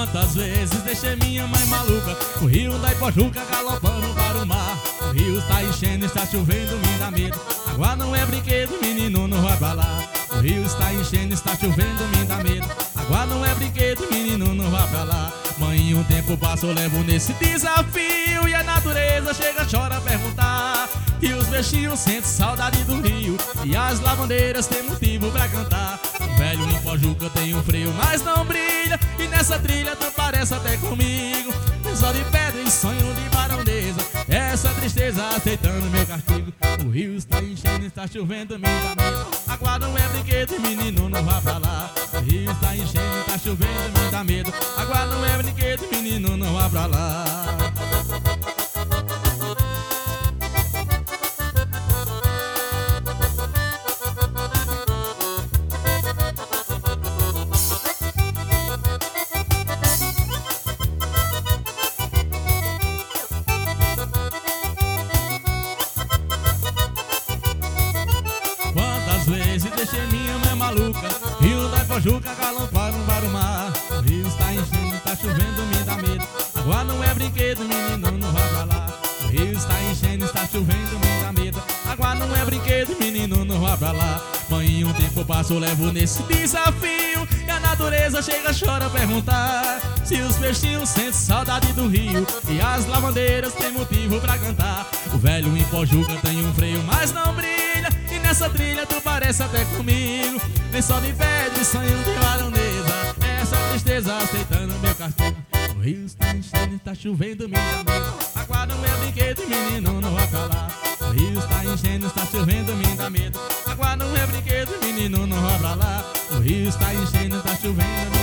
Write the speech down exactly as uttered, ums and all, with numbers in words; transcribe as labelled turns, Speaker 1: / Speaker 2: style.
Speaker 1: Quantas vezes deixei minha mãe maluca, o rio da Ipojuca galopando para o mar. O rio está enchendo, está chovendo, me dá medo. Água não é brinquedo, menino, não vai pra lá. O rio está enchendo, está chovendo, me dá medo. Água não é brinquedo, menino, não vai pra lá. Mãe, um tempo passa, eu levo nesse desafio, e a natureza chega, chora a perguntar. E os peixinhos sentem saudade do rio, e as lavandeiras têm motivo pra cantar. Um velho em Pojuca tem um freio, mas não brilha, e nessa trilha tu parece até comigo. Só de pedra e sonho de baronesa, essa tristeza aceitando meu castigo. O rio está enchendo, está chovendo, me dá medo. Água não é brinquedo, menino, não vá pra lá. O rio está enchendo, está chovendo, me dá medo. Água não é brinquedo, menino, não vá pra lá. Quantas vezes deixei minha mãe maluca, rio da Ipojuca galopando para o mar. O rio está enchendo, está chovendo, me dá medo. Água não é brinquedo, menino, não vai pra lá. O rio está enchendo, está chovendo, me dá medo. Água não é brinquedo, menino, não vai pra lá. Mãe, um tempo passa, eu levo nesse desafio, e a natureza chega, chora a perguntar. Se os peixinhos sentem saudade do rio, e as lavandeiras têm motivo pra cantar. O velho em Pojuca tem um freio, mas não brilha, e nessa trilha tu parece até comigo. Nem só de pedra e sonho de baronesa, essa tristeza aceitando meu castigo. O rio está enchendo, está chovendo, me dá medo. Água não é brinquedo, menino, não vai pra lá. O rio está enchendo, está chovendo, me dá medo. Água não é brinquedo, menino, não vai pra lá. O rio está enchendo, está chovendo, me